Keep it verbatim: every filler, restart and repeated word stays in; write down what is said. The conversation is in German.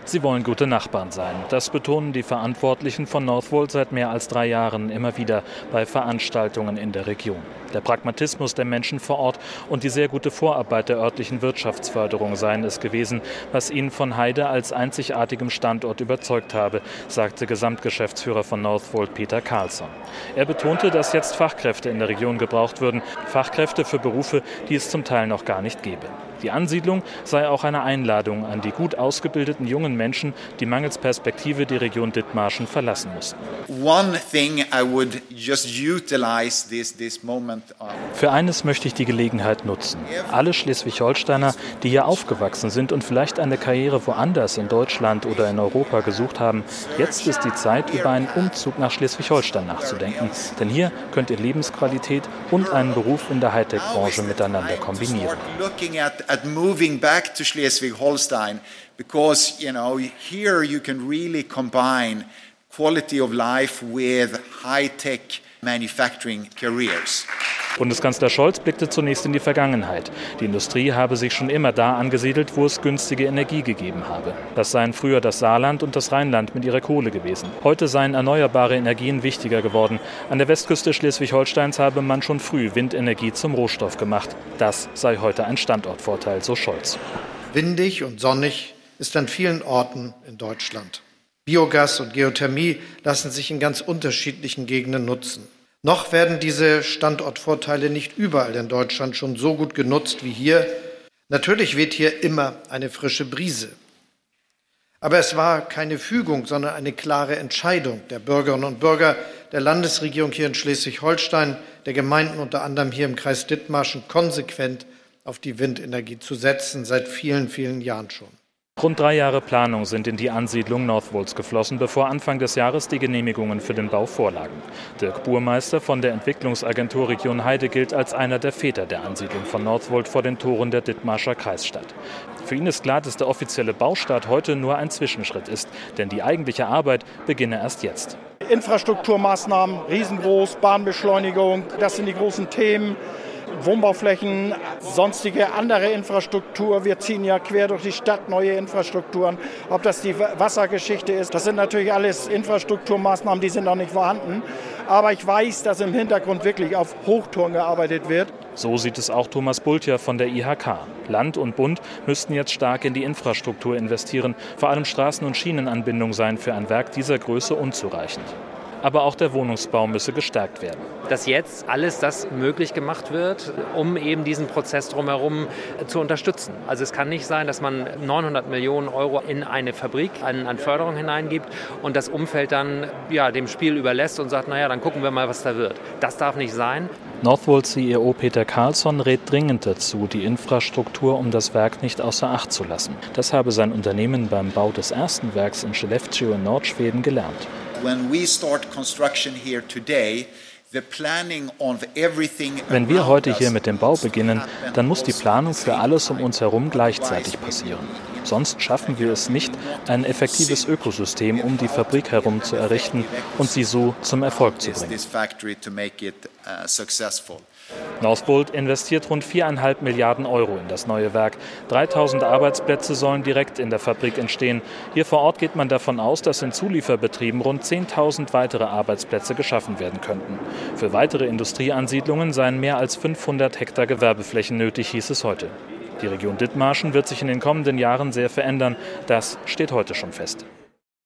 Sie wollen gute Nachbarn sein. Das betonen die Verantwortlichen von Northvolt seit mehr als drei Jahren immer wieder bei Veranstaltungen in der Region. Der Pragmatismus der Menschen vor Ort und die sehr gute Vorarbeit der örtlichen Wirtschaftsförderung seien es gewesen, was ihn von Heide als einzigartigem Standort überzeugt habe, sagte Gesamtgeschäftsführer von Northvolt Peter Carlsson. Er betonte, dass jetzt Fachkräfte in der Region gebraucht würden, Fachkräfte für Berufe, die es zum Teil noch gar nicht gäbe. Die Ansiedlung sei auch eine Einladung an die gut ausgebildeten jungen Menschen, die mangels Perspektive die Region Dithmarschen verlassen mussten. Für eines möchte ich die Gelegenheit nutzen. Alle Schleswig-Holsteiner, die hier aufgewachsen sind und vielleicht eine Karriere woanders in Deutschland oder in Europa gesucht haben, jetzt ist die Zeit, über einen Umzug nach Schleswig-Holstein nachzudenken. Denn hier könnt ihr Lebensqualität und einen Beruf in der Hightech-Branche miteinander kombinieren. At moving back to Schleswig-Holstein, because you know here you can really combine quality of life with high-tech manufacturing careers. Bundeskanzler Scholz blickte zunächst in die Vergangenheit. Die Industrie habe sich schon immer da angesiedelt, wo es günstige Energie gegeben habe. Das seien früher das Saarland und das Rheinland mit ihrer Kohle gewesen. Heute seien erneuerbare Energien wichtiger geworden. An der Westküste Schleswig-Holsteins habe man schon früh Windenergie zum Rohstoff gemacht. Das sei heute ein Standortvorteil, so Scholz. Windig und sonnig ist an vielen Orten in Deutschland. Biogas und Geothermie lassen sich in ganz unterschiedlichen Gegenden nutzen. Noch werden diese Standortvorteile nicht überall in Deutschland schon so gut genutzt wie hier. Natürlich weht hier immer eine frische Brise. Aber es war keine Fügung, sondern eine klare Entscheidung der Bürgerinnen und Bürger der Landesregierung hier in Schleswig-Holstein, der Gemeinden unter anderem hier im Kreis Dithmarschen, konsequent auf die Windenergie zu setzen, seit vielen, vielen Jahren schon. Rund drei Jahre Planung sind in die Ansiedlung Northvolts geflossen, bevor Anfang des Jahres die Genehmigungen für den Bau vorlagen. Dirk Burmeister von der Entwicklungsagentur Region Heide gilt als einer der Väter der Ansiedlung von Northvolt vor den Toren der Dithmarscher Kreisstadt. Für ihn ist klar, dass der offizielle Baustart heute nur ein Zwischenschritt ist, denn die eigentliche Arbeit beginne erst jetzt. Infrastrukturmaßnahmen, riesengroß, Bahnbeschleunigung, das sind die großen Themen. Wohnbauflächen, sonstige andere Infrastruktur. Wir ziehen ja quer durch die Stadt neue Infrastrukturen. Ob das die Wassergeschichte ist, das sind natürlich alles Infrastrukturmaßnahmen, die sind noch nicht vorhanden. Aber ich weiß, dass im Hintergrund wirklich auf Hochtouren gearbeitet wird. So sieht es auch Thomas Bultja von der I H K. Land und Bund müssten jetzt stark in die Infrastruktur investieren. Vor allem Straßen- und Schienenanbindung seien für ein Werk dieser Größe unzureichend. Aber auch der Wohnungsbau müsse gestärkt werden. Dass jetzt alles das möglich gemacht wird, um eben diesen Prozess drumherum zu unterstützen. Also es kann nicht sein, dass man neunhundert Millionen Euro in eine Fabrik an, an Förderung hineingibt und das Umfeld dann ja, dem Spiel überlässt und sagt, naja, dann gucken wir mal, was da wird. Das darf nicht sein. Northvolt C E O Peter Carlsson rät dringend dazu, die Infrastruktur um das Werk nicht außer Acht zu lassen. Das habe sein Unternehmen beim Bau des ersten Werks in Skellefteå in Nordschweden gelernt. When we start construction here today, the planning of everything. Wenn wir heute hier mit dem Bau beginnen, dann muss die Planung für alles um uns herum gleichzeitig passieren. Sonst schaffen wir es nicht, ein effektives Ökosystem um die Fabrik herum zu errichten und sie so zum Erfolg zu bringen. Northvolt investiert rund viereinhalb Milliarden Euro in das neue Werk. dreitausend Arbeitsplätze sollen direkt in der Fabrik entstehen. Hier vor Ort geht man davon aus, dass in Zulieferbetrieben rund zehntausend weitere Arbeitsplätze geschaffen werden könnten. Für weitere Industrieansiedlungen seien mehr als fünfhundert Hektar Gewerbeflächen nötig, hieß es heute. Die Region Dithmarschen wird sich in den kommenden Jahren sehr verändern. Das steht heute schon fest.